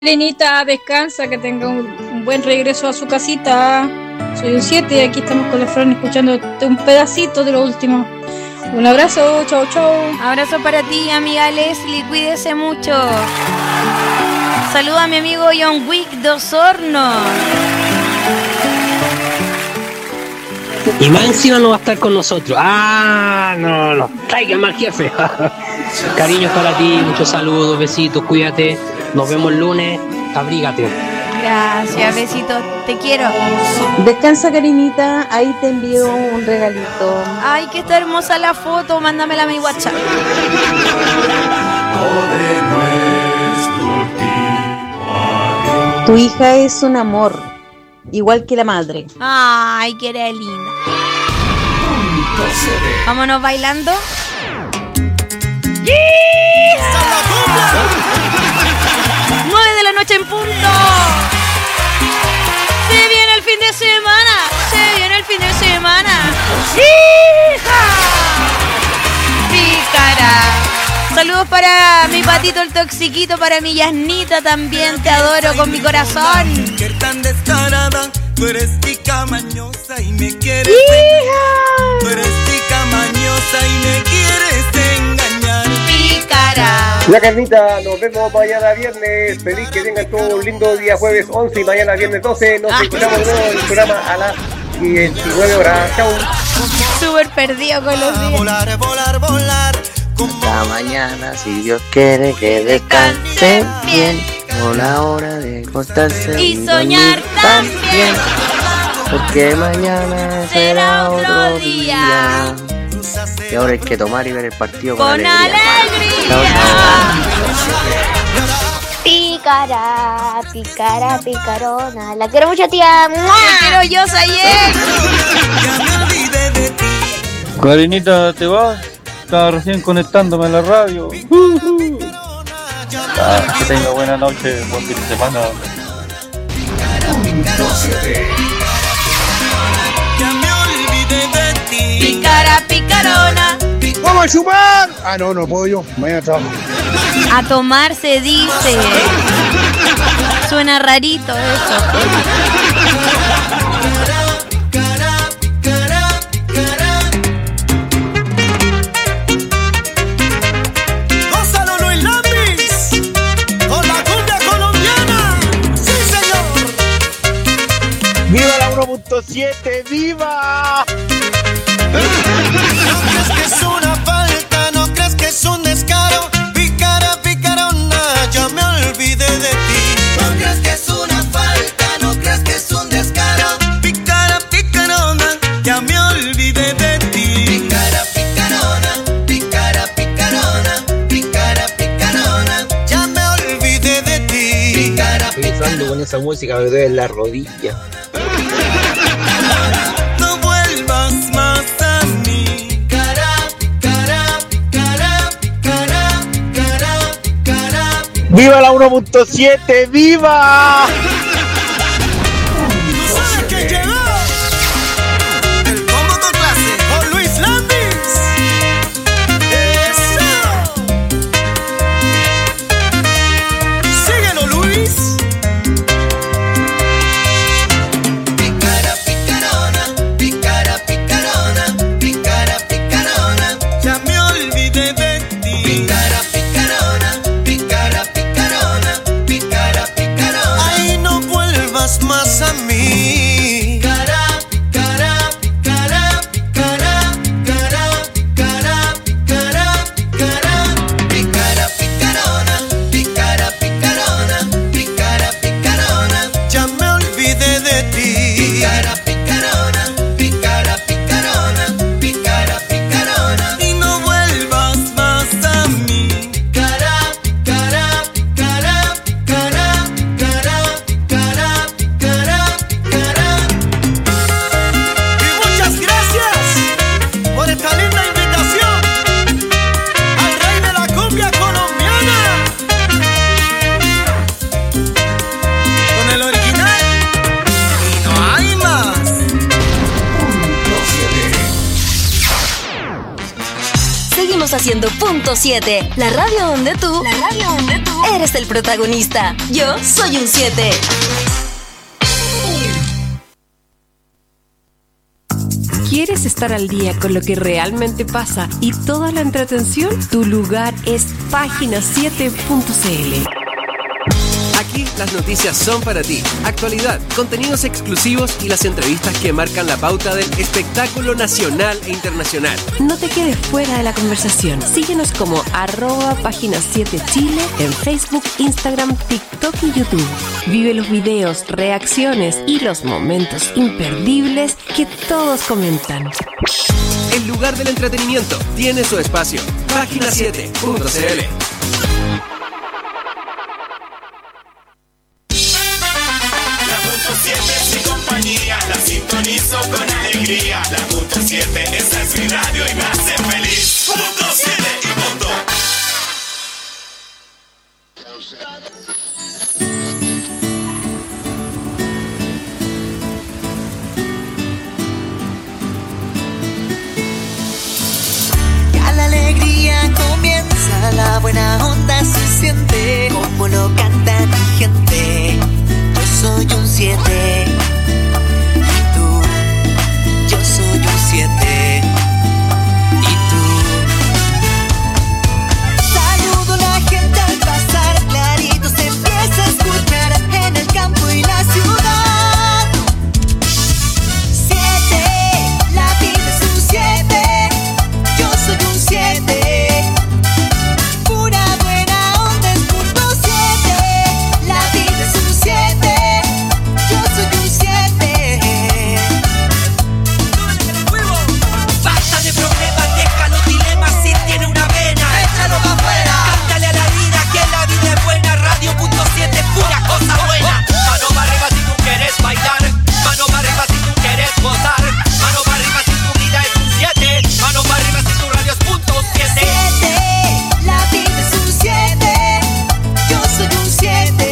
Lenita, descansa, que tenga un buen regreso a su casita. Soy un 7 y aquí estamos con la Fran escuchando un pedacito de lo último. Un abrazo, chau chau. Abrazo para ti, amiga Leslie, cuídese mucho. Saluda a mi amigo John Wick de Osorno. Y más encima no va a estar con nosotros. No, traiga más jefe. Cariños para ti, muchos saludos, besitos, cuídate. Nos vemos el lunes, abrígate. Gracias, besitos, te quiero. Descansa, cariñita, ahí te envío un regalito. Ay, que está hermosa la foto, mándamela a mi WhatsApp. Tu hija es un amor, igual que la madre. Ay, que era linda. Vámonos bailando. 9 de la noche en punto. Se viene el fin de semana. Se viene el fin de semana. ¡Hija! Pícara. Saludos para mi patito el toxiquito, para mi Yasnita también. Te adoro con mi corazón. Que tan descarada, tú eres tica mañosa y me quieres ¡Hija! Tú eres tica mañosa y me quieres engañar. Pícara. La Carnita, nos vemos mañana viernes. Feliz que tengan todo un lindo día jueves 11 y mañana viernes 12. Nos escuchamos de nuevo en el programa a las 19 horas. Chau. Súper perdido con los días. Volar, volar, volar. Hasta mañana, si Dios quiere que descanse bien. Por la hora de acostarse Y soñar también. Porque mañana será otro día. Y ahora hay que tomar y ver el partido con alegría. Pícara, pícara, picarona. La quiero mucho, tía. Te quiero yo, Sayek. Karinita, ¿te vas? Estaba recién conectándome a la radio. Que tenga buena noche, buen fin de semana. Pícara, picarona. ¡Vamos a chupar! No puedo yo. Mañana trabajo. A tomar se dice. Suena rarito eso. Gonzalo Luis Lambis con la cumbia colombiana. ¡Sí, señor! ¡Viva la 1.7! ¡Viva! No crees que es una falta, no crees que es un descaro. Pícara, picarona, ya me olvidé de ti. No crees que es una falta, no crees que es un descaro. Pícara, picarona, ya me olvidé de ti. Pícara, picarona, pícara, picarona, pícara, picarona, ya me olvidé de ti. Pícara, Pensando con esa música me duele la rodilla. no vuelvas más a mí. Picara, picara, picara, picara, picara, picara. ¡Viva la 1.7! ¡Viva! ¿Tú sabes que llegó? El combo con clase con Luis Landis. ¡Eso! Síguelo, Luis. Picara, picarona, picara, picarona, picara, picarona, ya me olvidé de ti. Picara, picarona, picara, picarona, picara, picarona. Ay, no vuelvas más a mí. seguimos haciendo punto 7, la radio donde tú eres el protagonista. Yo soy un 7. ¿Quieres estar al día con lo que realmente pasa y toda la entretención? Tu lugar es página7.cl. Aquí las noticias son para ti. Actualidad, contenidos exclusivos y las entrevistas que marcan la pauta del espectáculo nacional e internacional. No te quedes fuera de la conversación. Síguenos como @página7chile en Facebook, Instagram, TikTok y YouTube. Vive los videos, reacciones y los momentos imperdibles que todos comentan. El lugar del entretenimiento tiene su espacio. Página7.cl. La sintonizo con alegría. La punto 7, esa es mi radio y me hace feliz. Punto 7 y punto. Ya la alegría comienza, la buena onda se siente, como lo canta mi gente. Yo soy un 7. Yo soy un 7. ¿Y tú? Saludo a la gente al pasar, clarito se empieza a escuchar en el campo y la ciudad. 7, la vida es un 7. Yo soy un 7. Pura buena onda es punto 7. La vida es un 7. Yo soy un 7. Basta de problemas, deja los dilemas. Si tiene una vena, échalo pa' afuera. Cántale a la vida que la vida es buena. Radio punto 7 es pura cosa buena. Mano para arriba si tú quieres bailar. Mano para arriba si tú quieres gozar. Mano para arriba si tu vida es un 7. Mano para arriba si tu radio es punto 7. 7, la vida es un 7. Yo soy un 7.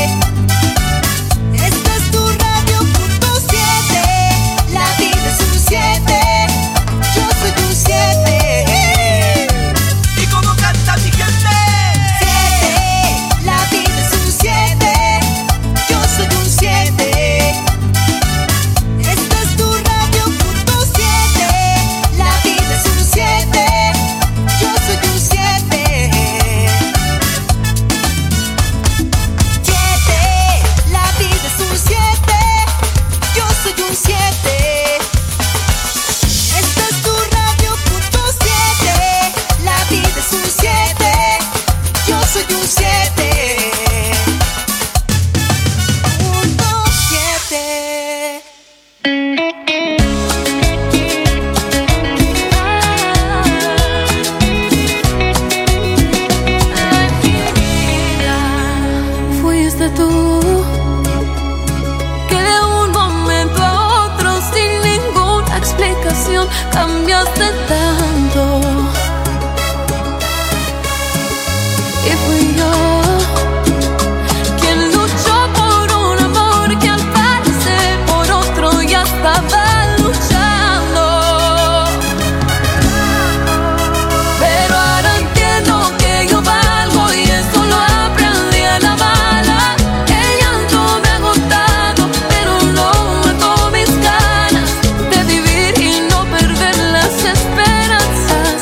Esta es tu radio punto 7. La vida es un 7. Yo soy un 7. ¿Y cómo canta mi gente? 7, la vida es un 7. Yo soy un 7. Esta es tu radio punto 7. La vida es un 7. Yo soy un 7. 7, la vida es un 7. Yo soy un 7. Esta es tu radio punto 7. La vida es un 7. Yo soy un 7. Punto 7. Fuiste tú que de un momento a otro sin ninguna explicación cambiaste tanto. Y fui yo quien luchó por un amor que al parecer por otro ya estaba luchando. Pero ahora entiendo que yo valgo y eso lo aprendí a la mala. El llanto me ha agotado, pero no mató mis ganas de vivir y no perder las esperanzas.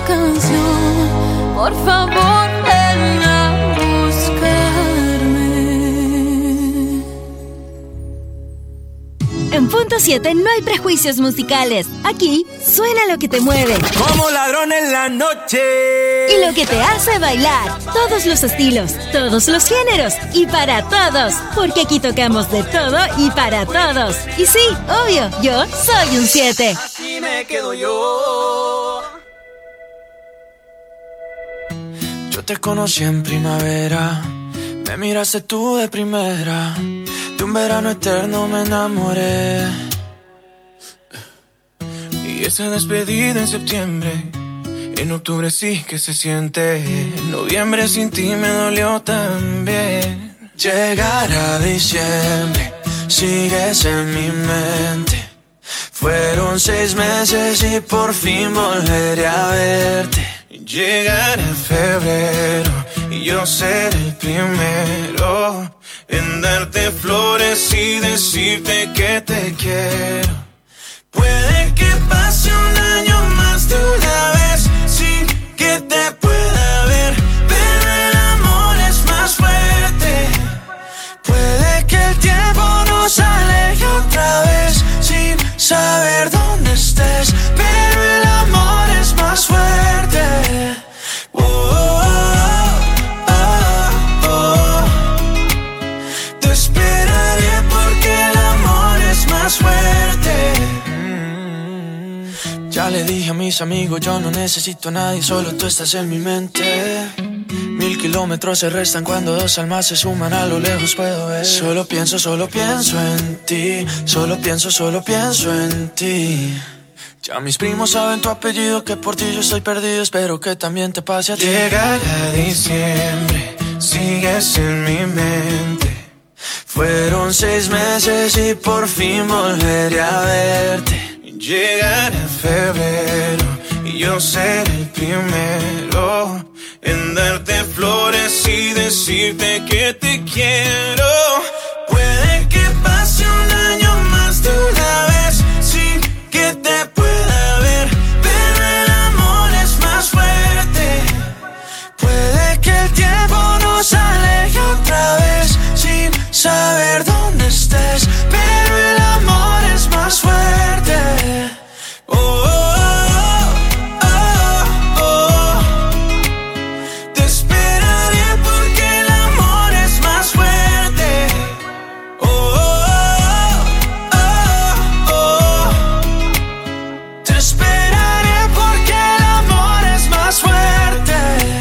canción. Por favor, ven a buscarme. En Punto 7 no hay prejuicios musicales. Aquí suena lo que te mueve. Como ladrón en la noche. Y lo que te hace bailar. Todos los estilos, todos los géneros y para todos. Porque aquí tocamos de todo y para todos. Y sí, obvio, yo soy un 7. Así me quedo yo. Yo te conocí en primavera. Me miraste tú de primera. De un verano eterno me enamoré. Y esa despedida en septiembre. En octubre sí que se siente. En noviembre sin ti me dolió también. Llegar a diciembre, sigues en mi mente. Fueron 6 meses y por fin volveré a verte. Llegar a febrero y yo seré el primero en darte flores y decirte que te quiero. Puede que pase un año más de una vez sin que te pueda ver, pero el amor es más fuerte. Puede que el tiempo nos aleje otra vez sin saber dónde estés, pero el amor es más fuerte. Oh, oh, oh, oh. Te esperaré porque el amor es más fuerte. Ya le dije a mis amigos, yo no necesito a nadie, solo tú estás en mi mente. 1000 kilómetros se restan cuando 2 almas se suman, a lo lejos puedo ver. Solo pienso en ti, solo pienso en ti. Ya mis primos saben tu apellido, que por ti yo estoy perdido, espero que también te pase a ti. Llegará diciembre, sigues en mi mente. Fueron 6 meses y por fin volveré a verte. Llegará febrero y yo seré el primero en darte flores y decirte que te quiero. Puede que pase un año más de una vez sin que te pueda ver, pero el amor es más fuerte. Puede que el tiempo nos aleje otra vez sin saber dónde estés, pero el amor es más fuerte. Oh, oh, oh, oh. Te esperaré porque el amor es más fuerte. Oh, oh, oh, oh. Te esperaré porque el amor es más fuerte.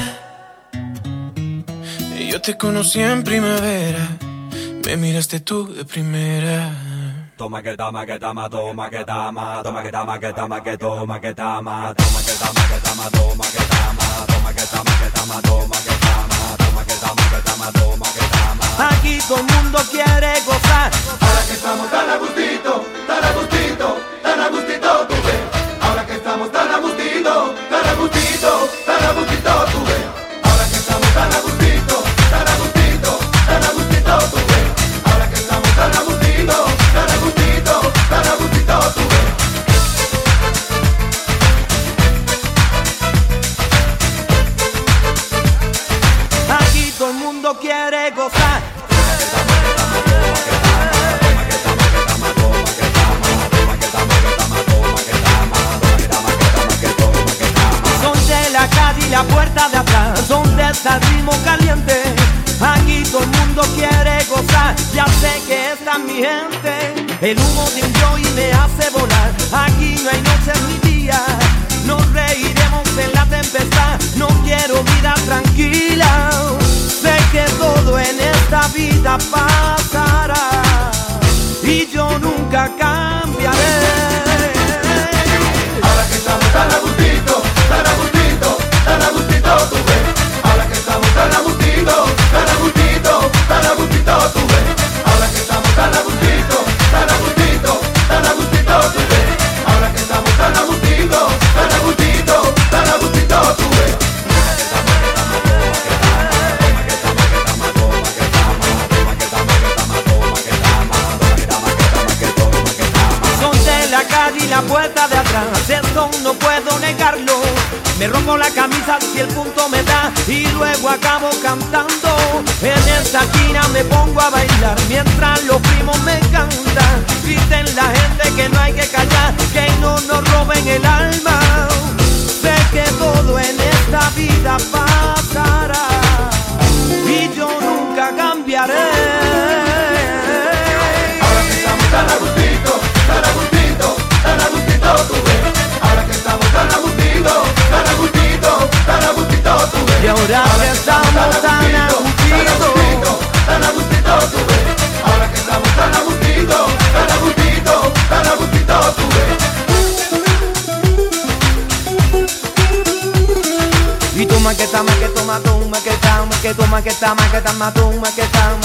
Y yo te conocí en primavera. Me miraste tú de primera. Toma que dama, que dama, toma que dama, toma que dama, que dama, que toma que dama, toma que dama, que dama, toma que dama, toma que dama, que dama, toma que dama, toma que dama, que dama, toma que dama. Aquí todo el mundo quiere gozar. Ahora que estamos tan a gustito, tan a gustito, tan a gustito, tú ves. Ahora que estamos tan a gustito, tan a gustito, tan a gustito, tú ves. Ahora que estamos tan a gustito, tan a gustito, tan a gustito, tú ves. Ahora que estamos tan a gustito, tan a gustito, tan a gustito, tú ves. Aquí todo el mundo quiere gozar. Son de la calle y la puerta de atrás, donde está el ritmo caliente. Aquí todo el mundo quiere gozar, ya sé que está mi gente. El humo de un joy me hace volar. Aquí no hay noches ni días, nos reiremos en la tempestad. No quiero vida tranquila, sé que todo en esta vida pasará y yo nunca cambiaré. Ahora que estamos tan a gustito, tan a gustito, tan a gustito, tú ves. Ahora que estamos tan a gustito, tan a gustito, tan a gustito, tú ves. Ahora que estamos tan a gustito, tan a gustito, tan a gustito, tú ves. Ahora que estamos tan a gustito, tan a gustito, tan a gustito, tú ves. Son de la calle y la puerta de atrás, eso no puedo negarlo. Me rompo la camisa si el punto me da y luego acabo cantando. En esta esquina me pongo a bailar mientras los primos me cantan. Griten la gente que no hay que callar, que no nos roben el alma. Sé que todo en esta vida pasará y yo nunca cambiaré. Ahora que estamos tan a gustito, tan a gustito, tan a gustito tú ves. Ahora que estamos tan a gustito, tan a gustito, tan a gustito tú ves. Y ahora que estamos tan a gustito, tan a gustito tú ves. Ahora que estamos tan a gustito, tan a gustito, tan a gustito tú ves. Y toma que toma, que toma, toma que toma, que toma que toma, que toma, toma que toma.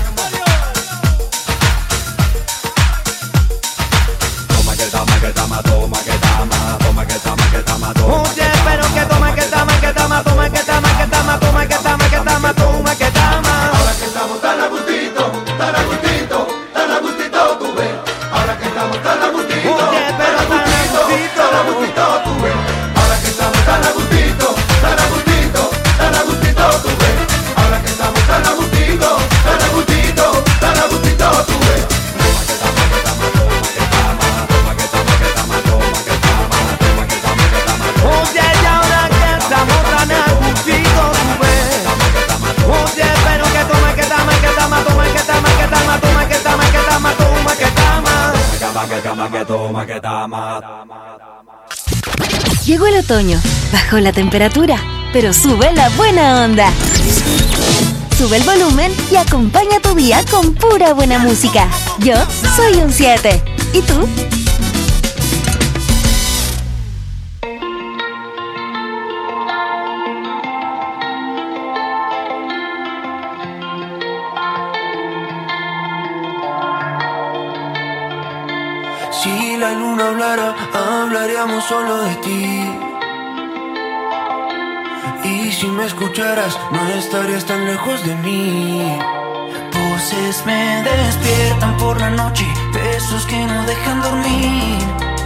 Toma que toma, que toma, toma que toma, toma que toma, que toma, toma. Oye, pero que toma, que toma, que toma, toma que toma, que toma, toma que toma, que toma, toma que toma. Ahora que estamos tan a gustito, tan a gustito, tan a gustito tú ves. Ahora que estamos tan a gustito, oye, pero tan a gustito, tan a gustito tú ves. Ahora que estamos tan a gustito, tan a gustito, tan a gustito tú ves. Ahora que estamos tan a gustito, tan a gustito, tan a gustito tú ves. Oye, y ahora que estamos tan a gustito tú ves. Oye, pero que toma, que toma, que toma, toma que toma, que toma, toma que toma, que toma, toma que toma. Que toma, que toma, que toma. Llegó el otoño, bajó la temperatura, pero sube la buena onda. Sube el volumen y acompaña tu día con pura buena música. Yo soy un 7. ¿Y tú? Si la luna hablara, hablaríamos solo de ti. Y si me escucharas, no estarías tan lejos de mí. Voces me despiertan por la noche, besos que no dejan dormir.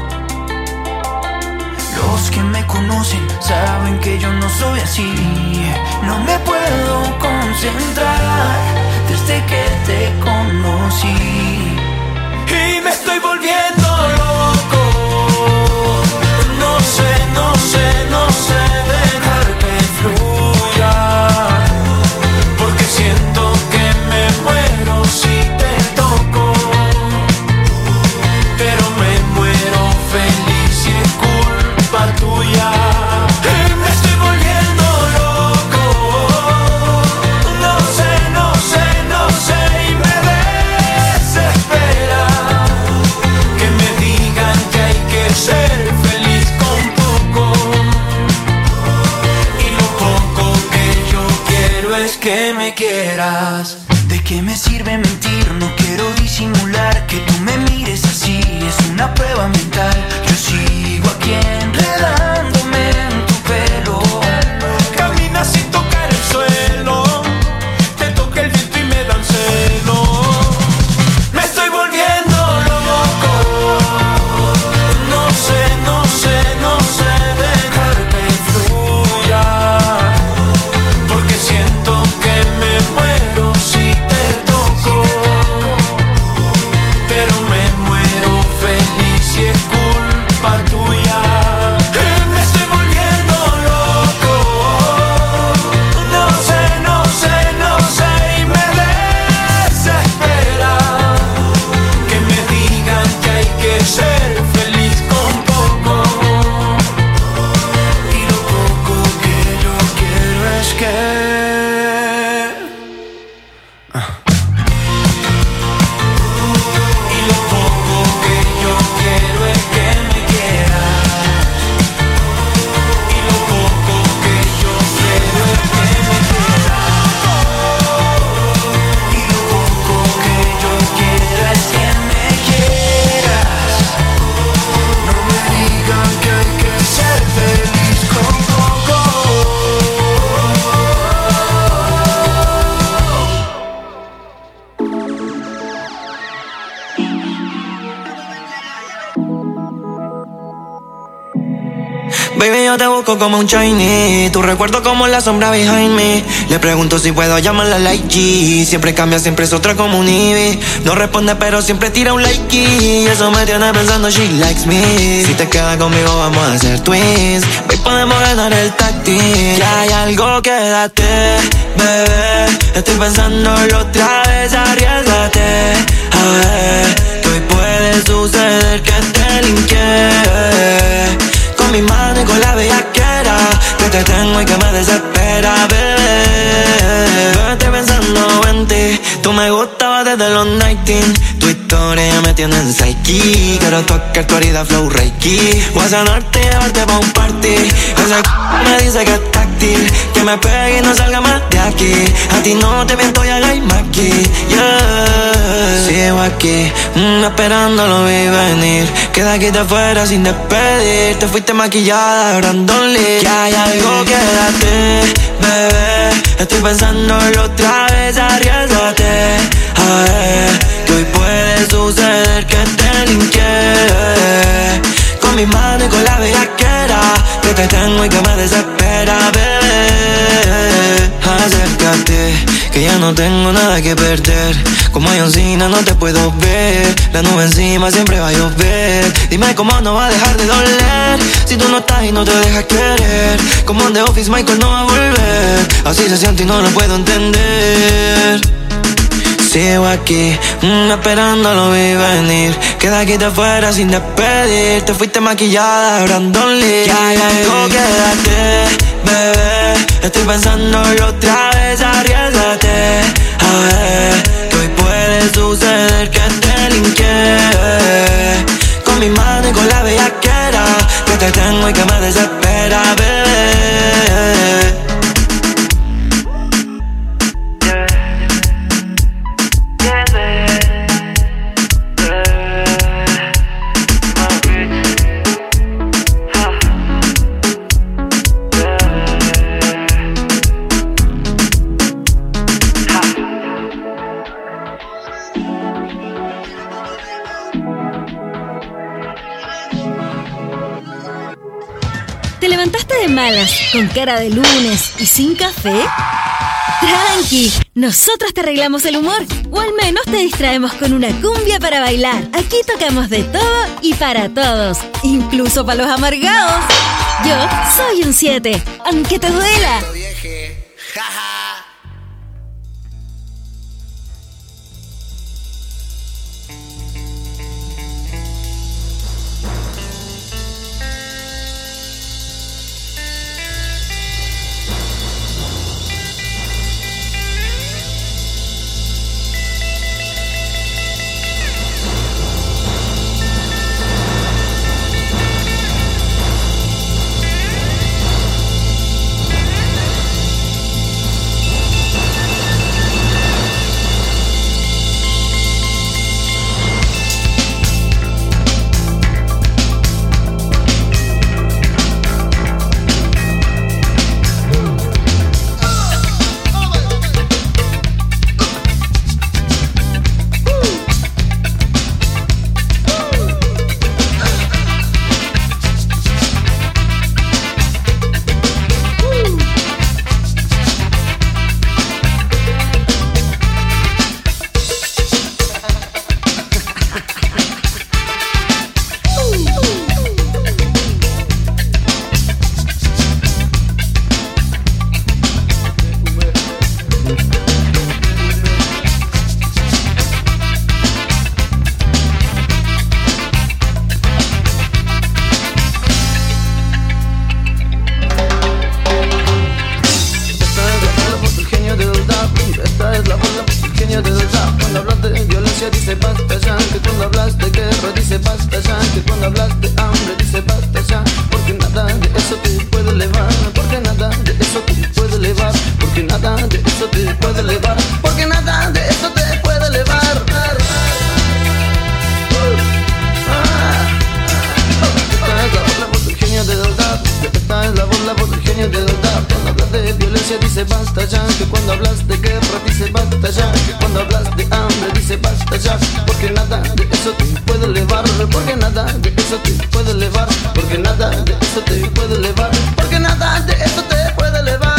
Los que me conocen saben que yo no soy así. No me puedo concentrar desde que te conocí. Y me estoy volviendo loco. No sé, no sé, no sé dejar que fluya. Porque siento que me muero si te toco. Pero me muero feliz y es culpa tuya. Y me estoy volviendo loco. No sé, no sé, no sé y me desespera que me digan que hay que ser feliz con poco. Y lo poco que yo quiero es que me quieras. ¿De qué me sirve mentir? No quiero disimular que tú me mires así. Es una prueba mental. Yo sigo aquí enredándome en tu pelo. Camina sin tocar el suelo. Te toca el viento y me dan celos. Me estoy volviendo loco. No sé, no sé, no sé dejar que fluya. Porque siento que me muero si te toco. Pero me muero feliz y es culpa yo te busco como un Chinese. Tu recuerdo como la sombra behind me. Le pregunto si puedo llamarla like G. Siempre cambia, siempre es otra como un Ivy. No responde pero siempre tira un like y eso me tiene pensando she likes me. Si te quedas conmigo vamos a hacer twins. Hoy podemos ganar el táctil. Que hay algo, quédate, bebé. Estoy pensándolo otra vez, arriésgate. A ver, que hoy puede suceder que te linké. Con mi mano y con la bellaquera que te tengo y que me desespera, bebé. Estoy pensando en ti. Tú me gustabas desde los 19. Tu historia ya me tiene en psyche. Quiero tocar tu herida flow reiki. Voy a sanarte y llevarte pa' un party. Ese me dice que es táctil. Que me pegue y no salga más de aquí. A ti no te miento y hagáis aquí. Yeah. Sigo aquí, esperando lo vi venir. Que de aquí te fuera sin despedir. Te fuiste maquillada, Brandon Lee. Que hay algo, quédate, bebé. Estoy pensándolo otra vez, arriésgate. A ver, que hoy puede suceder que te linké. Con mi mano y con la bellaquera que te tengo y que me desespera, bebé. Acércate, que ya no tengo nada que perder. Como John Cena no te puedo ver. La nube encima siempre va a llover. Dime cómo no va a dejar de doler si tú no estás y no te dejas querer. Como en The Office Michael no va a volver. Así se siente y no lo puedo entender. Sigo aquí, esperando lo vi venir. Que de aquí te fuera sin despedir. Te fuiste maquillada, Brandon Lee. Que hay algo, quédate, bebé. Estoy pensándolo otra vez, arriésgate. A ver, que hoy puede suceder que te linké. Con mi mano y con la bellaquera que te tengo y que me desespera, bebé. ¿Te levantaste de malas, con cara de lunes y sin café? Tranqui, nosotros te arreglamos el humor, o al menos te distraemos con una cumbia para bailar. Aquí tocamos de todo y para todos, incluso para los amargados. Yo soy un 7, aunque te duela. de violencia dice basta ya, que cuando hablas de guerra dice basta ya, que cuando hablas de hambre dice basta ya, porque nada de eso te puede elevar, porque nada de eso te puede elevar, porque nada de eso te puede elevar, porque nada de eso te puede elevar.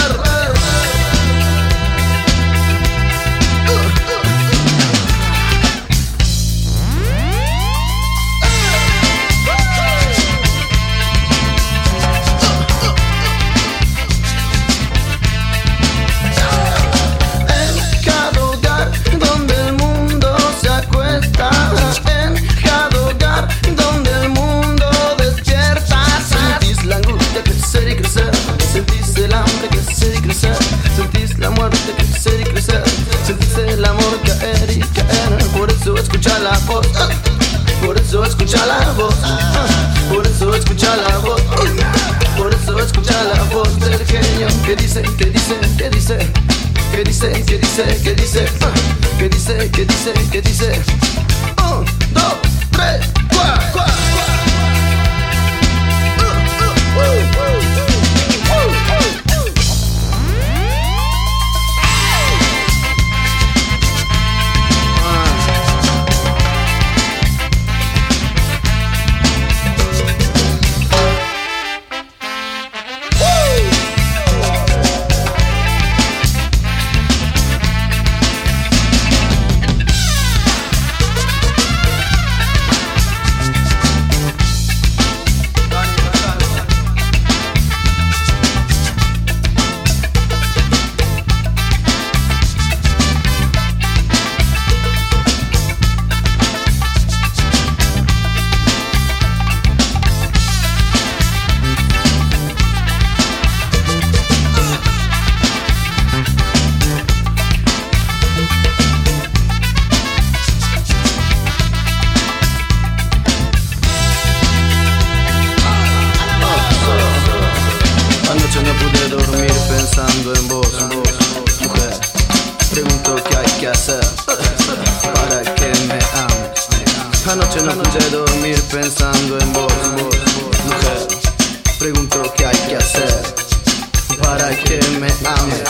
Sentís la muerte crecer y crecer, sentís el amor caer y caer. Por eso escucha la voz, por eso escucha la voz, por eso escucha la voz, por eso escucha la voz del genio que dice, que dice, que dice, que dice, que dice, que dice, que dice, que dice, que dice. 1, 2, 3, 4. Anoche no pude dormir pensando en vos, mujer. Pregunto qué hay que hacer para que me ames.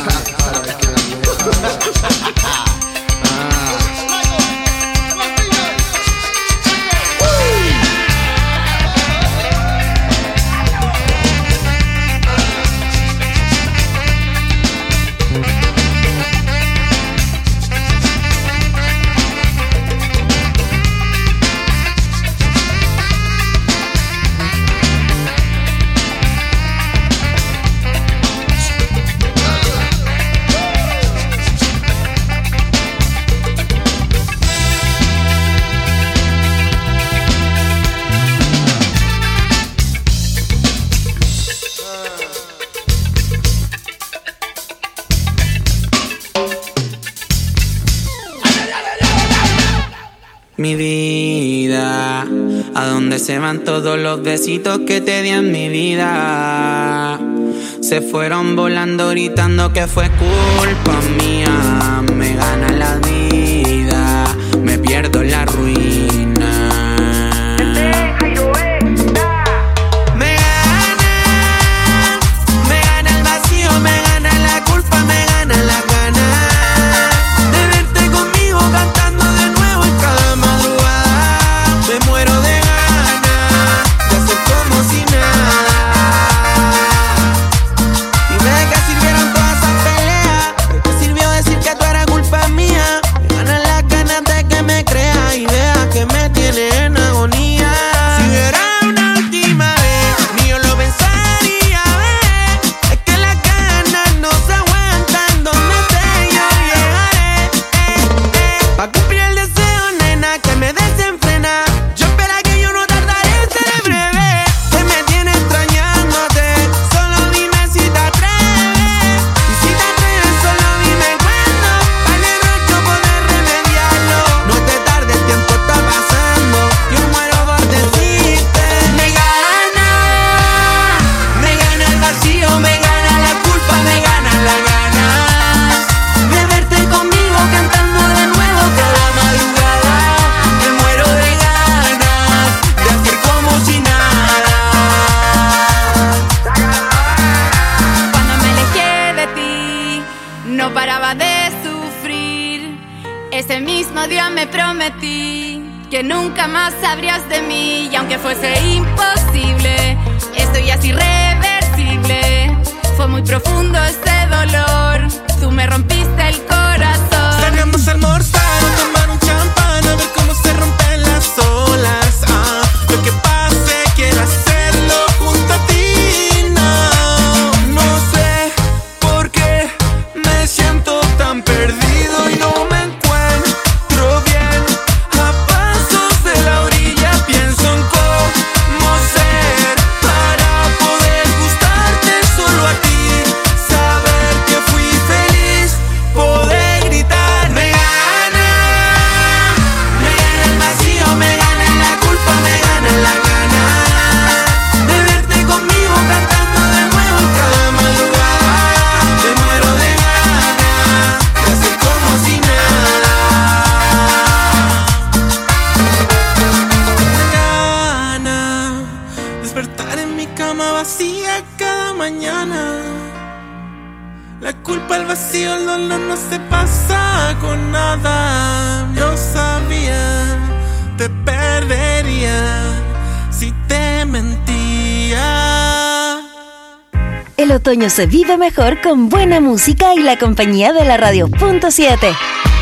Mi vida, ¿a dónde se van todos los besitos que te di en mi vida? Se fueron volando gritando que fue culpa mía. Me gana la vida, me pierdo en la ruina. Me gana el vacío, me gana la culpa, me gana la gana de verte conmigo cantando de nuevo en cada madrugada. Me muero de ganas de hacer como si nada. Dime de qué sirvieron todas esas peleas, de qué sirvió decir que tú eras culpa mía. mismo día me prometí que nunca más sabrías de mí. Y aunque fuese imposible, esto ya es irreversible. Fue muy profundo este dolor, tú me rompiste el corazón. Salgamos a almorzar o tomar un champán, a ver cómo se rompen las olas. Lo que pase, quiero hacerlo junto a ti. No sé por qué me siento tan perdido y no me encuentro bien. A pasos de la orilla pienso en cómo ser para poder gustarte solo a ti. Saber que fui feliz, poder gritar. Me gana el vacío, me gana la culpa, me gana la gana de verte conmigo cantando de nuevo en cada madrugada. Te muero de ganas de hacer como si nada. Me gana despertar en mi cama vacía cada mañana. La culpa, el vacío, el dolor no se pasa con nada. Yo sabía, te perdería si te mentía. El otoño se vive mejor con buena música y la compañía de la radio Punto 7.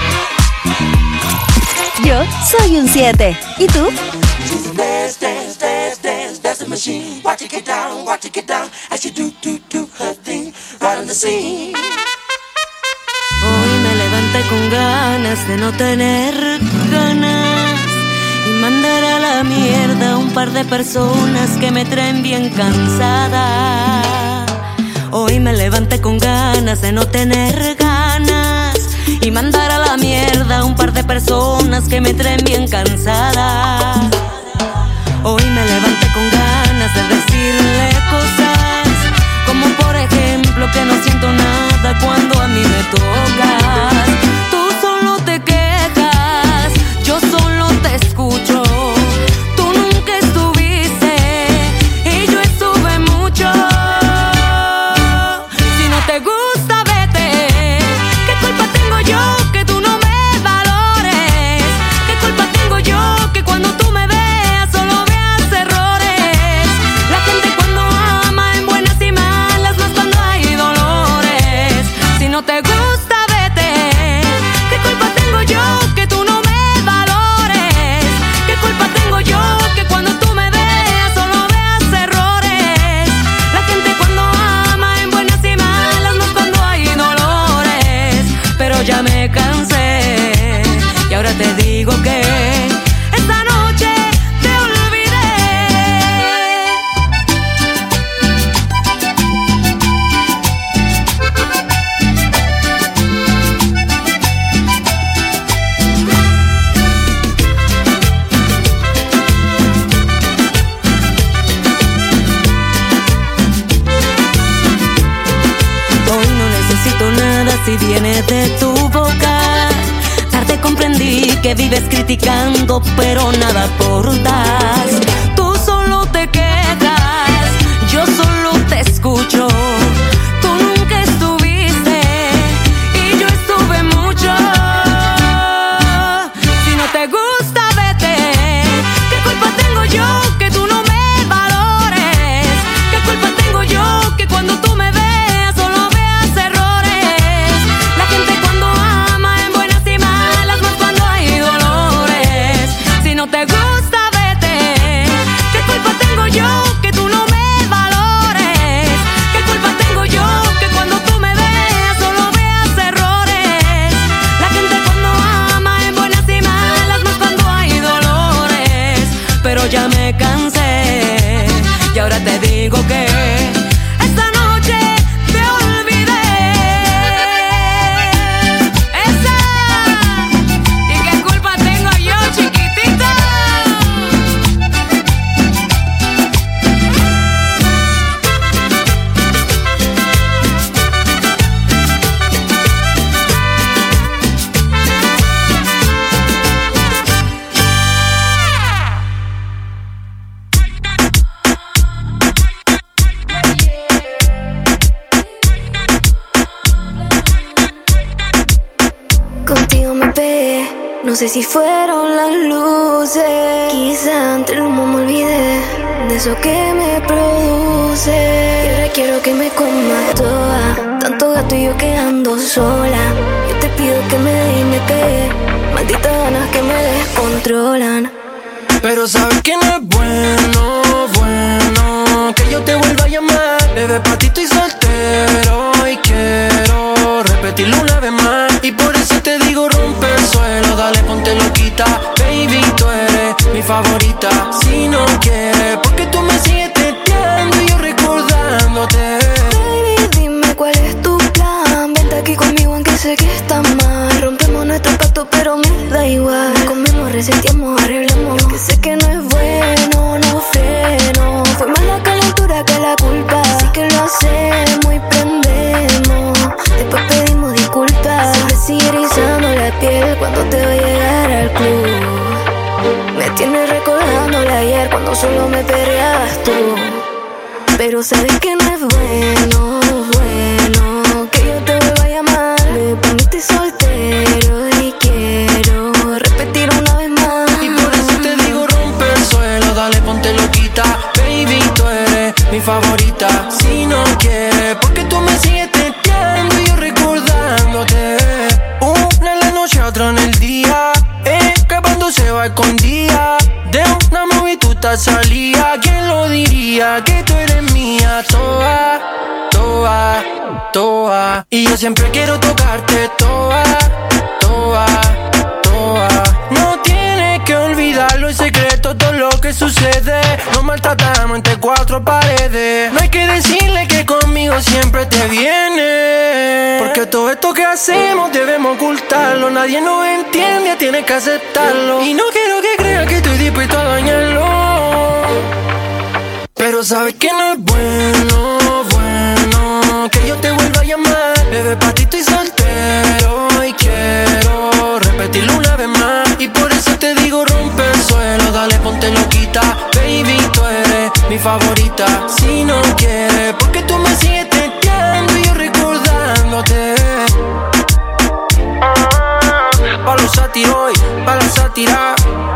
Yo soy un 7. ¿Y tú? Dance, dance, dance, dance, dance the machine. Watch it get down as you do her thing right on the scene. Hoy me levanté con ganas de no tener ganas y mandar a la mierda a un par de personas que me traen bien cansada. Hoy me levanté con ganas de no tener ganas y mandar a la mierda a un par de personas que me traen bien cansada. Hoy me levanté con ganas de decirle cosas como por ejemplo que no siento nada cuando a mí me tocas. Tú solo te quejas, yo solo te escucho. Tú nunca estuviste y yo estuve mucho. Si no te gusta, vete. ¿Qué culpa tengo yo que tú no me valores? ¿Qué culpa tengo yo que cuando tú me veas solo veas errores? La gente cuando ama en buenas y malas, más cuando hay dolores. Si no te gusta, vete. ¿Qué culpa tengo yo que tú no me valores? ¿Qué culpa tengo yo que cuando tú me veas solo veas errores? La gente cuando ama en buenas y malas, más cuando hay dolores. Pero ya me cansé y ahora te digo que esta noche te olvidé. Hoy no necesito nada si viene de tu boca. Tarde comprendí que vives criticando, pero nada aportas. Tú solo te quejas, yo solo te escucho. Tú nunca estuviste y yo estuve mucho. Si no te gusta, vete. ¿Qué culpa tengo yo que tú no me valores? ¿Qué culpa tengo yo que cuando tú me veas solo veas errores? La gente cuando ama en buenas y malas, más cuando hay dolores. Si no te gusta, vete. ¿Qué culpa tengo yo que tú no me valores? No sé si fueron las luces, quizá entre el humo me olvidé de eso que me produce. Y ahora quiero que me comas toda, tanto gato y yo quedando sola. Yo te pido que me dé y me pegue, malditas ganas que me descontrolan. Pero sabes que no es bueno que yo te vuelva a llamar. Bebé, pa' ti estoy soltero y quiero repetirlo una vez más. Y por eso te digo rompe el suelo, dale ponte loquita. Baby, tú eres mi favorita. Si no quieres, porque tú me sigues teteando y yo recordándote. Baby, dime cuál es tu plan. Vente aquí conmigo aunque sé que está mal. Rompemos nuestro pacto pero me da igual. Comemos, resentimos, arreglamos. Yo que sé que no es bueno, no freno. Fue más la calentura que la culpa. Así que lo hacemos y prendemos. Después pedimos disculpas. Se me sigue erizando la piel cuando te voy a llegar al club. Me tienes recordando ayer cuando solo me perreabas tú. Pero sabes que no es bueno que yo te vuelva a llamar. Me poniste soltero y quiero repetir una vez más. Y por eso te digo rompe el suelo, dale ponte loquita. Baby, tú eres mi favorita. Si no quieres, porque tú me sigues teteando y yo recordándote. Una en la noche, otra en el día, escapándose va escondida. De una movie tú te salía. ¿Quién lo diría? Que tú eres mía. Toa, toa, toa. Y yo siempre quiero tocarte. Toa, toa, toa. No tienes que olvidarlo, es secreto todo lo que sucede. Nos maltratamos entre cuatro paredes. No hay que decirle que conmigo siempre te viene, porque todo esto que hacemos debemos ocultarlo. Nadie nos entiende, tienes que aceptarlo. Y no quiero que creas que estoy dispuesto a dañarlo. Pero sabes que no es bueno que yo te vuelva a llamar. Bebé, pa' ti estoy soltero y quiero repetirlo una vez más. Y por eso te digo rompe el suelo, dale ponte loquita. Baby, tú eres mi favorita. Si no quieres, porque tú me sigues teteando y yo recordándote. Pa' los sátiros y pa' la sátira.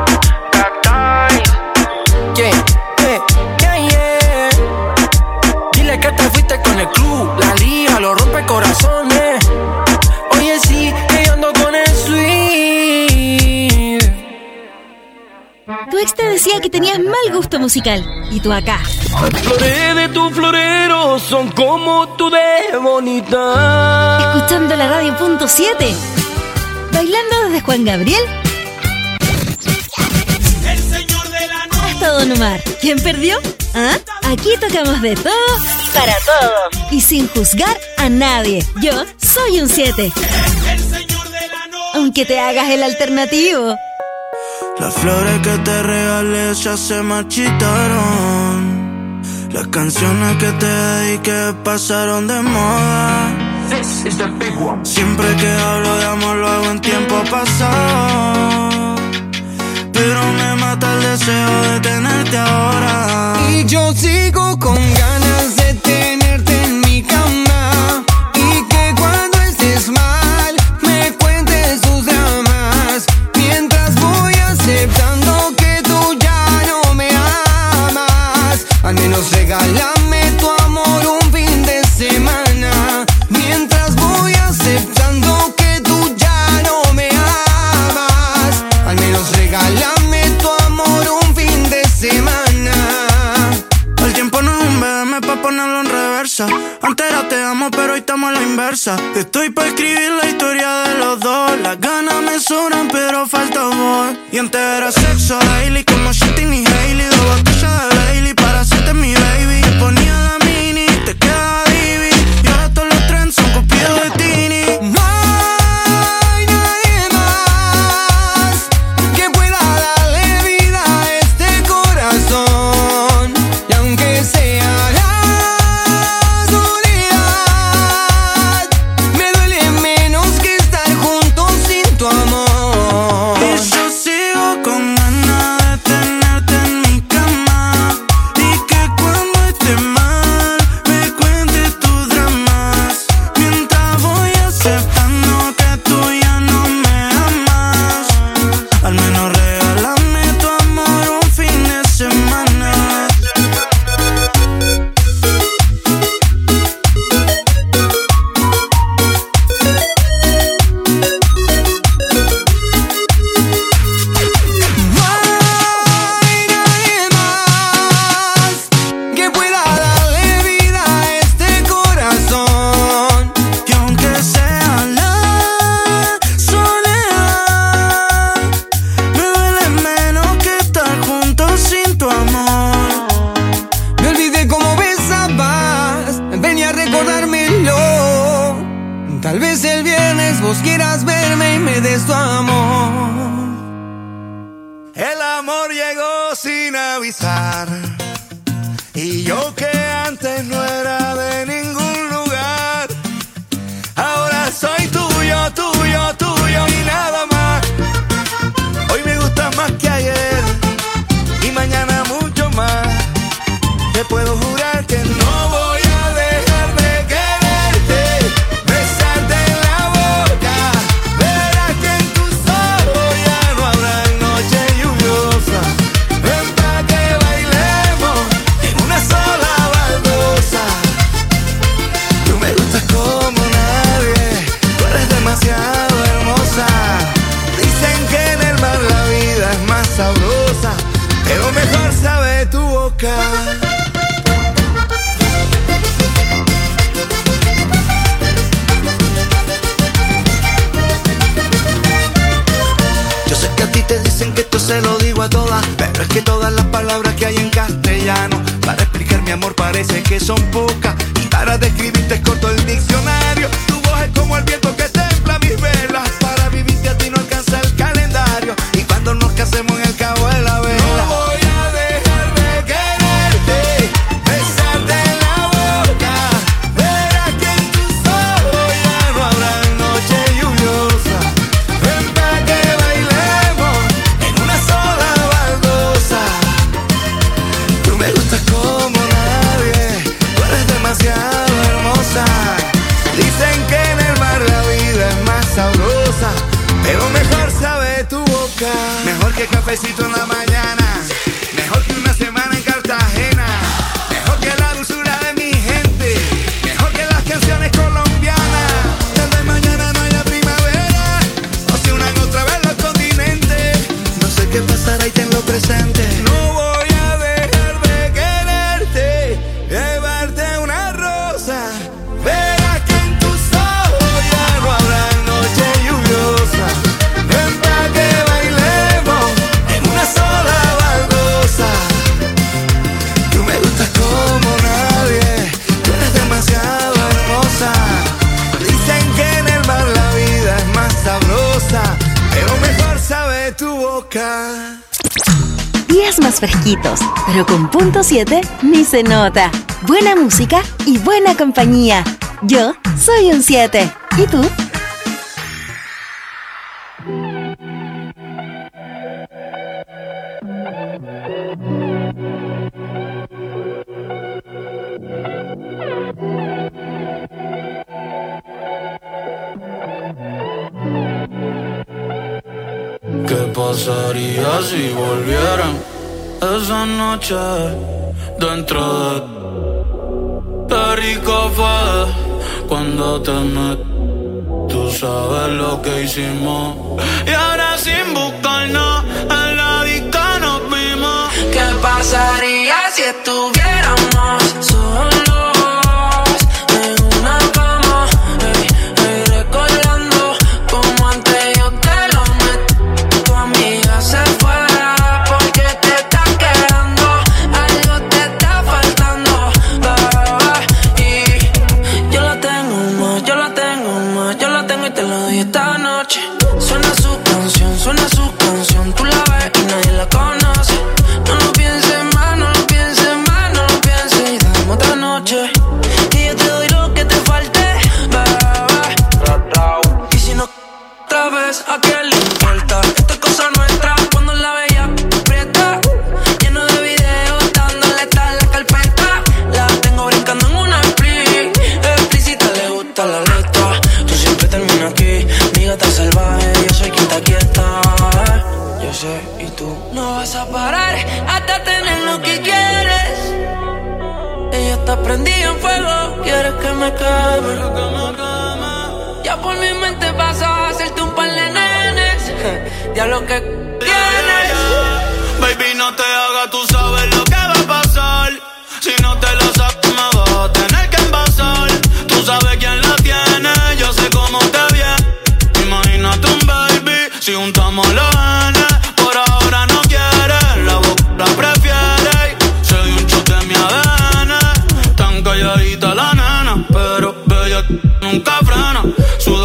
Dile que te fuiste con el club, la liga, lo rompe corazones. Oye sí, que yo ando con el sweet. Tu ex te decía que tenías mal gusto musical y tú acá. Las flores de tu florero son como tú de bonita. Escuchando la radio .7, bailando desde Juan Gabriel hasta Don Omar. ¿Quién perdió? ¿Ah? Aquí tocamos de todo y para todos. Y sin juzgar a nadie. Yo soy un 7. Aunque te hagas el alternativo. Las flores que te regalé ya se marchitaron. Las canciones que te dediqué pasaron de moda. Siempre que hablo de amor lo hago en tiempo pasado, pero me mata el deseo de tenerte ahora. Y yo sigo con ganas de tenerte en mi cama, y que cuando estés mal me cuentes tus dramas, mientras voy aceptando que tú ya no me amas. Al menos regálame tu amor un fin de semana, mientras voy aceptando que tú ya no me amas. Al menos regálame tu amor un fin de semana. El tiempo no es un BM pa' ponerlo en reversa. Antes era te amo pero hoy estamos a la inversa. Estoy pa' escribir la historia de los dos. Las ganas me sobran pero falta amor. Y antes era sexo daily como Shitting y Hailey. 2 botellas de Bailey para hacerte mi baby. Te ponía la mini, te quedaba divi. Y ahora todos los trends son copiados de Tini. No hay nadie más que pueda darle vida a este corazón. Y aunque sea la soledad, me duele menos que estar juntos sin tu amor. Y yo sigo con ganas de tenerte en mi cama. vez el viernes vos quieras verme y me des tu amor. El amor llegó sin avisar, y yo que antes no era de ningún lugar, ahora soy tuyo, tuyo, tuyo y nada más. Hoy me gustas más que ayer y mañana mucho más. Te puedo jurar que no voy a dejar de quererte, besarte en la boca. Verás que en tus ojos ya no habrá noche lluviosa. Ven pa' que bailemos en una sola baldosa. Tú me gustas como nadie, tú eres demasiado hermosa. Dicen que en el mar la vida es más sabrosa, pero mejor sabe tu boca. Yo sé que a ti te dicen que esto se lo digo a todas, pero es que todas las palabras que hay en castellano para explicar mi amor parece que son pocas, y para describirte es corto el diccionario. Tu voz es como el viento que templa mis velas, para vivirte a ti no alcanza el calendario, y cuando nos casemos en el cabo de la vela. No voy a dejar de quererte, besarte en la boca. Verás que en tus ojos ya no habrá noche lluviosa. Ven pa' que bailemos en una sola baldosa. Tú me gustas como nadie, tú eres demasiado hermosa. Dicen que en el mar la vida es más sabrosa, pero mejor sabe tu boca. Mejor que cafecito en la mañana, mejor que una semana en Cartagena, mejor que la dulzura de mi gente, mejor que las canciones colombianas. Tal vez mañana no haya primavera, o se unan otra vez los continentes. No sé qué pasará y tenlo presente. No voy a dejar de quererte, llevarte una rosa. Verás que en tus ojos ya no habrá noche lluviosa. Ven pa' que bailemos en una sola baldosa. Tú me gustas como nadie, tú eres demasiado hermosa. Dicen que en el mar la vida es más sabrosa, pero mejor sabe tu boca. Días más fresquitos, pero con punto 7 ni se nota. Buena música y buena compañía. Yo soy un 7. ¿Y tú? ¿Qué pasaría si volvieran esa noche dentro de... Qué rico fue cuando te metí. Tú sabes lo que hicimos. Y ahora sin buscarnos en la disco nos vimos. ¿Qué pasaría si estuviéramos solos en una cama? Recordando como antes yo te lo metí. Tu amiga se fue porque te está quedando, algo te está faltando, y yo la tengo más, yo la tengo más, yo la tengo y te lo doy esta noche. Suena su canción, tú la ves y nadie la conoce. No lo pienses más, no lo pienses más, no lo pienses y dame otra noche. Y yo te doy lo que te falte, y si no otra vez, ¿a quién le importa? Esto es cosa nuestra, cuando la veía aprieta, lleno de videos, dándole tal la carpeta. La tengo brincando en una explícita, le gusta la letra. Tú siempre terminas aquí, mi gata salvaje, yo soy quien te aquieta. Yo sé, y tú no vas a parar hasta tener lo que quieres. Ella está prendida en fuego, quieres que me queme. Ya por mi mente vas a hacerte un par de nenes. Ya lo que tienes. Baby, no te hagas, tú sabes lo que va a pasar. Si no te lo sabes, me vas a tener que envasar. Tú sabes quién la tiene, yo sé cómo te viene. Imagínate un baby, si juntamos los genes. Por ahora no quieres, la boca la prefiere. Soy un shot de mi ADN. Tan calladita la nena, pero bella nunca frena. Suda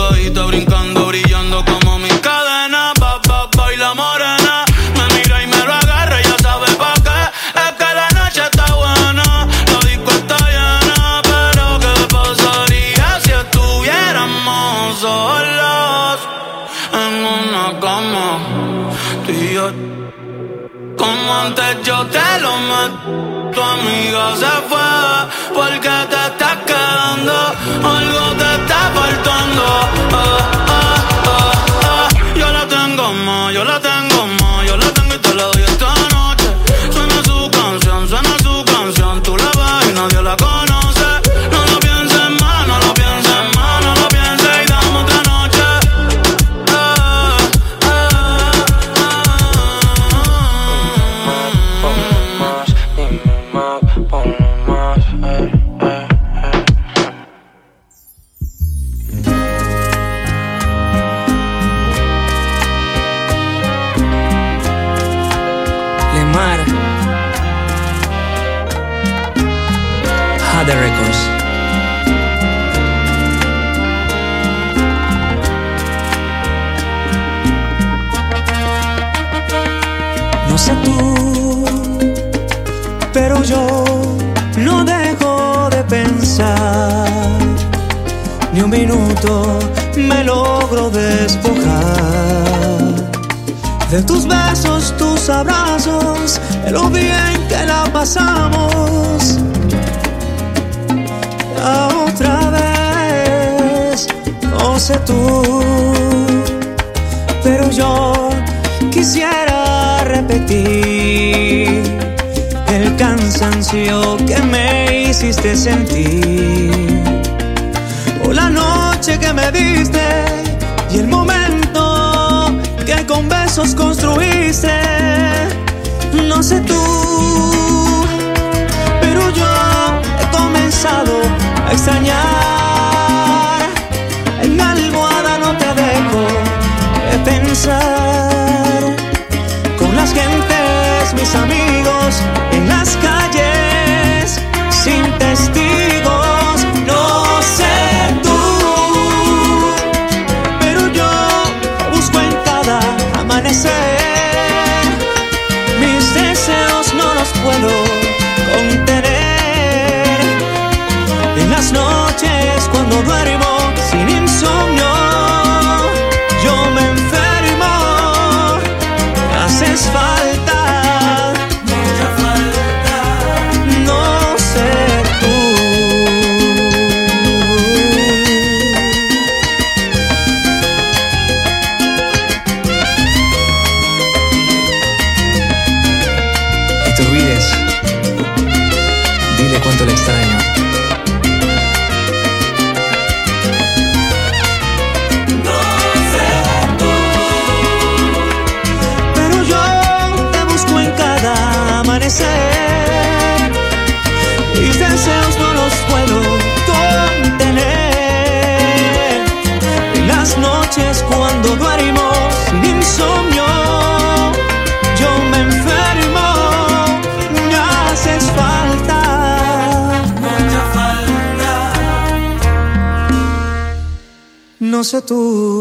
yo. Como antes yo te lo mato. Tu amiga se fue porque te estás quedando. Algo te está faltando. Yo la tengo más, yo la tengo más. Yo la tengo y te la doy esta noche. Suena su canción, tú la ves y nadie la conoce. No lo pienses más, no lo pienses más, no lo pienses y dame otra noche. Lemar, Hada Records. No sé tú, pero yo no dejo de pensar. Ni un minuto me logro despojar de tus besos, tus abrazos, de lo bien que la pasamos. La otra vez, no sé tú, pero yo quisiera repetir el cansancio que me hiciste sentir, o la noche que me diste y el momento que con besos construiste. No sé tú, pero yo he comenzado a extrañar. En mi almohada no te dejo de pensar. Con las gentes, mis amigos, en las calles, sin testigos. No sé tú, pero yo busco en cada amanecer. Mis deseos no los puedo contener. En las noches cuando duermo sin insomnio, yo me enfermo. Me haces falta, mucha falta. No sé tú. No te olvides, dile cuánto le extraño. Pero yo te busco en cada amanecer. Mis deseos no los puedo contener. En las noches cuando duermo sin insomnio, yo me enfermo. Me haces falta, mucha falta. No sé tú.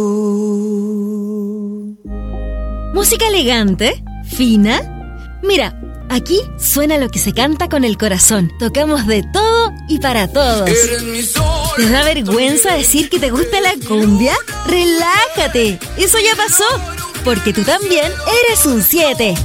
¿Música elegante? ¿Fina? Mira, aquí suena lo que se canta con el corazón. Tocamos de todo y para todos. ¿Te da vergüenza decir que te gusta la cumbia? ¡Relájate! Eso ya pasó, porque tú también eres un 7.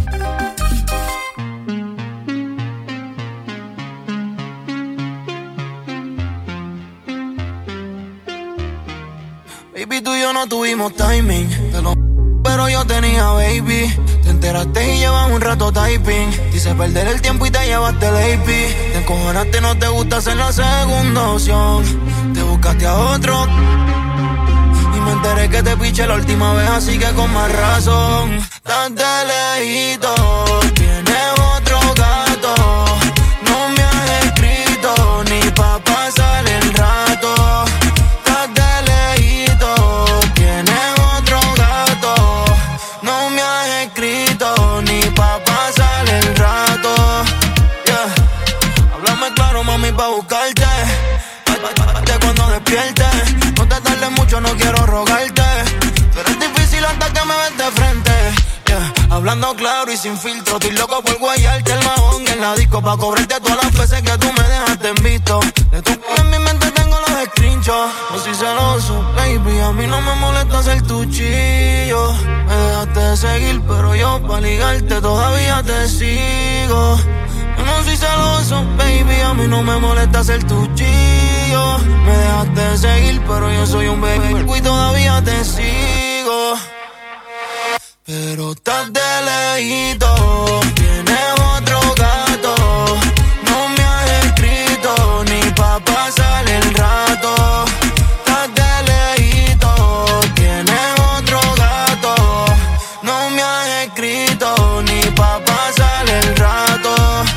Baby, tú y yo no tuvimos timing, pero yo tenía baby. Te enteraste y llevas un rato typing. Dice perder el tiempo y te llevaste el AP. Te encojonaste, no te gusta hacer la segunda opción. Te buscaste a otro y me enteré que te piché la última vez, así que con más razón. Estás de lejito, tienes otro gato. No me has escrito ni pa' pasar el rato. Estás de lejito, tienes otro gato. No me has escrito ni pa' pasar el rato. Yeah. Háblame claro, mami, pa' buscarte. Cuando despiertes, no te tardes mucho, no quiero rogarte. Pero es difícil hasta que me ves de frente. Yeah. Hablando claro y sin filtro, estoy loco por guayarte el mahón en la disco, pa' cobrarte todas las veces que tú me dejaste en visto. De tu en mi mente tengo los screenshots. Yo no soy celoso, baby, a mí no me molesta ser tu chillo. Me dejaste de seguir, pero yo pa' ligarte todavía te sigo. Yo no soy celoso, baby, a mí no me molesta ser tu chillo. Me dejaste de seguir, pero yo soy un baby y todavía te sigo. Pero estás de lejito, tienes otro gato. No me has escrito ni pa' pasar el rato. Estás de lejito, tienes otro gato. No me has escrito ni pa' pasar el rato.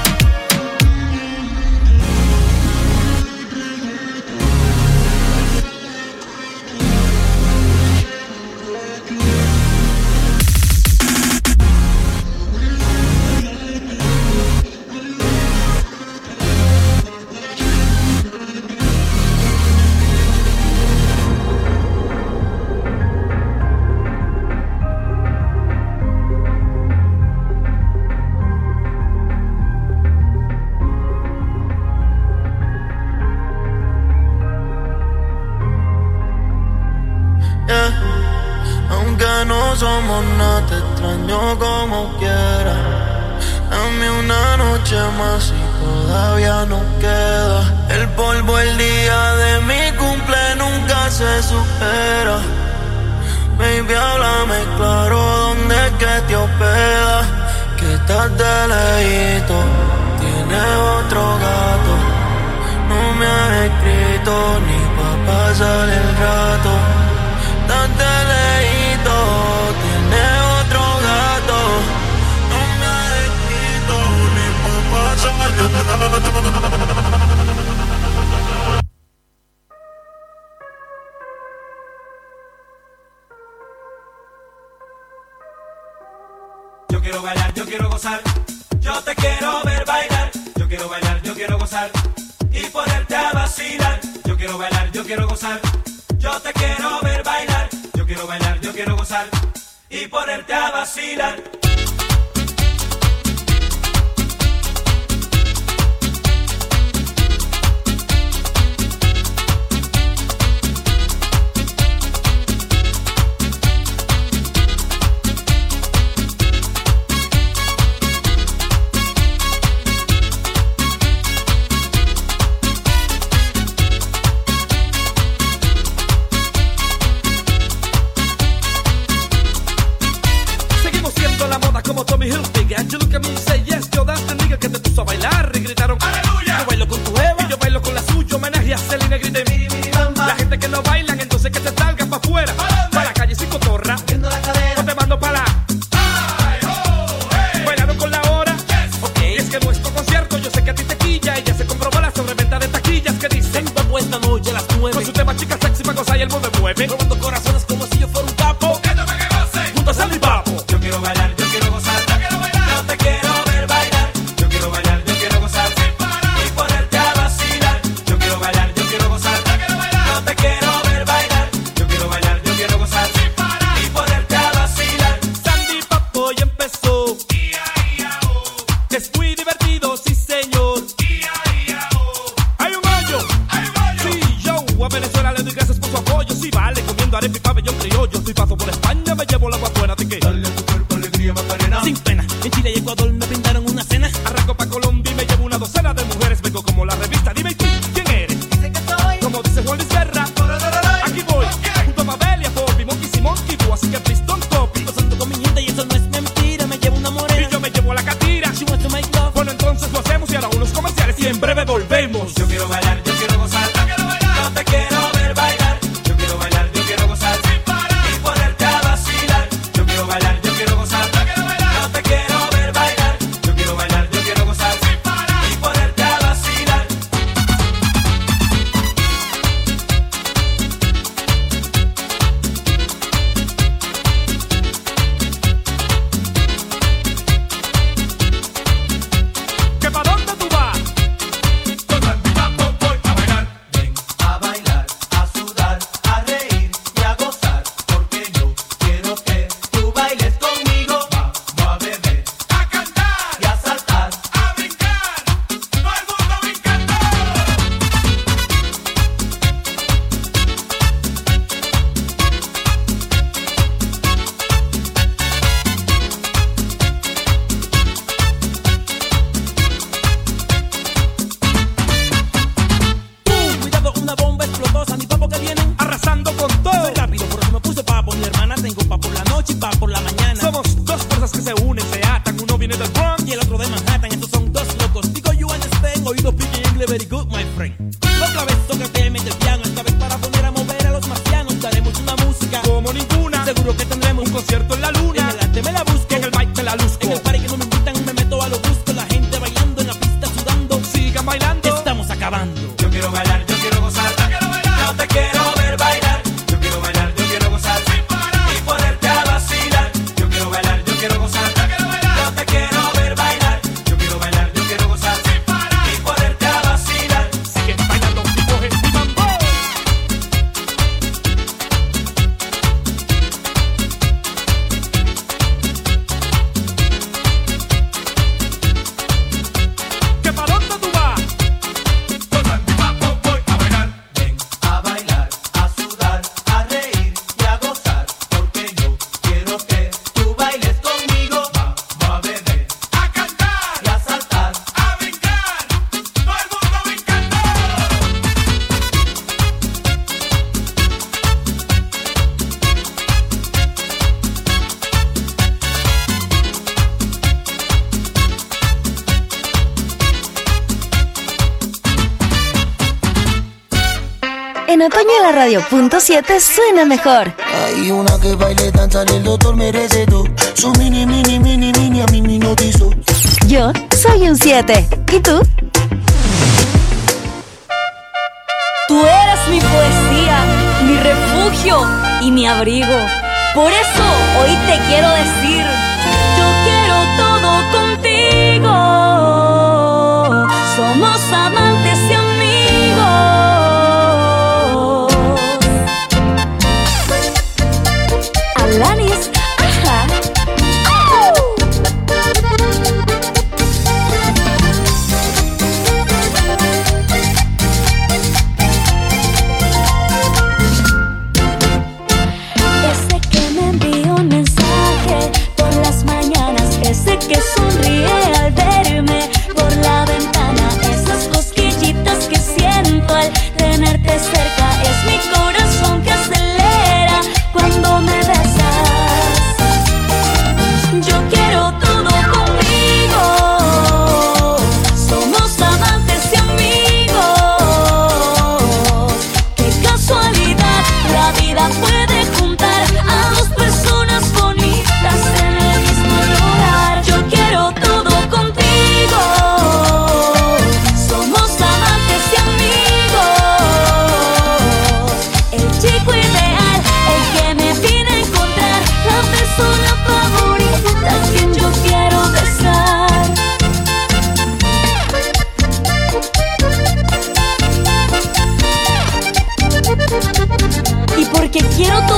Aunque no somos nada, te extraño como quiera. Dame una noche más y todavía no queda. El polvo el día de mi cumple nunca se supera. Baby, háblame claro, ¿dónde es que te hospedas? Que estás de lejito, tienes otro gato. No me has escrito ni pa' pasar el rato. Estás de lejito, tienes otro gato. No me has escrito ni pa' pasar el rato. Yo quiero bailar, yo quiero gozar. Yo te quiero ver bailar. Yo quiero bailar, yo quiero gozar. Y ponerte a vacilar. Yo quiero bailar, yo quiero gozar. Yo te quiero ver bailar. Yo quiero bailar, yo quiero gozar. Y ponerte a vacilar. Como Tommy Hilfiger, and you look at me and say yes, yo that's the nigga que te puso a bailar y gritaron ¡Aleluya! Yo bailo con tu jeva y yo bailo con la suya, homenaje a Selena, grité la gente que no bailan, entonces que se salgan pa' afuera, pa' la calle sin cotorra, no te mando pa' la bailaron con la hora, okay. Es que nuestro concierto yo sé que a ti te quilla y ya se comprobó la sobreventa de taquillas que dicen vamos esta noche a las 9 con su tema chica sexy pa' gozar y el mueve robando corazones como si yo fuera un capo junto a Sandy Papo. Yo quiero bailar, yo quiero gozar. Yo te quiero ver bailar. Yo quiero bailar, yo quiero gozar. Y ponerte a vacilar. Yo quiero bailar, yo quiero gozar. Yo te quiero ver bailar. Yo quiero bailar, yo quiero gozar. Y ponerte a vacilar. Sandy Papo ya empezó. Es muy divertido, sí señor. Hay un gallo. Sí, yo a Venezuela le doy gracias por su apoyo. Sí, vale, comiendo arepa y pabellón criollo. Si paso por España me llevo la agua buena. ¿De qué? Dale a tu cuerpo alegría, Macarena. Sin pena, en Chile y Ecuador me brindaron una cena. Arranco pa' Colombia y me llevo una docena de mujeres. Vengo como la revista, dime tú, ¿quién eres? Dice que soy. Como dice Juan Luis Guerra, aquí voy, junto a Mabel y a Bobby, Monkey y Monkey Boo, así que please don't copy. Pasando con mi gente y eso no es mentira, me llevo una morena. Y yo me llevo a la catira. She wants to make love. Bueno, entonces lo hacemos y ahora unos comerciales y en breve volvemos. Yo quiero bailar, yo quiero gozar. Yo te quiero ver bailar. Yo quiero bailar, yo quiero gozar. Y ponerte a vacilar. Yo quiero bailar, yo quiero gozar. Yo te quiero ver bailar. Yo quiero bailar, yo quiero gozar. Y ponerte a vacilar. mi papo que vienen arrasando con todo. Soy rápido, por eso me puse papo. Mi hermana tengo pa' por la noche y pa' por la mañana. Somos dos fuerzas que se unen, se atan. Uno viene del Bronx y el otro de Manhattan. Estos son dos locos. Digo you understand, oído speaking English very good, my friend. Otra vez toca que mete el piano. Esta vez para poner a mover a los marcianos. Daremos una música como ninguna. Seguro que tendremos un concierto en la luna. En el arte me la busco, en el mic me la luzco. En el party que no me invitan me meto a lo gusto. La gente bailando en la pista sudando. Sigan bailando, estamos acabando. Yo quiero bailar, yo quiero gozar. Yo quiero bailar. Yo te quiero ver bailar. Yo quiero bailar, yo quiero gozar. Sin parar. Y ponerte a vacilar. Yo quiero bailar, yo quiero gozar. Yo quiero bailar. Yo te quiero ver bailar. Yo quiero bailar, yo quiero gozar. Sin parar. Y ponerte a vacilar. Sigue bailando y coge mi mambo. ¿Qué pa' dónde tú vas? A bailar, a sudar, a reír y a gozar. Porque yo quiero que tú bailes conmigo. Vamos a beber, a cantar y a saltar, a brincar. Todo el mundo brincando. En otoño la radio punto 7 suena mejor. Hay una que baile danza, el doctor merece todo. Su mini, mini, mini, mini, a mí me hipnotizó. Yo soy un 7. ¿Y tú? Tú eres mi poesía, mi refugio y mi abrigo. Por eso hoy te quiero decir, yo quiero todo contigo. Somos amantes y amigos. Alanis, ajá. Ese que me envió un mensaje por las mañanas, ese que sonríe al verme por la ventana, esas cosquillitas que siento al tenerte cerca, es mi corazón que acelera cuando me besas. Yo quiero todo contigo, somos amantes y amigos. Qué casualidad, la vida puede juntar a dos personas bonitas en el mismo lugar. Yo quiero todo contigo, somos amantes y amigos. El chico ideal, el que me vine a encontrar, la persona favorita a quien yo quiero besar. Y porque quiero todo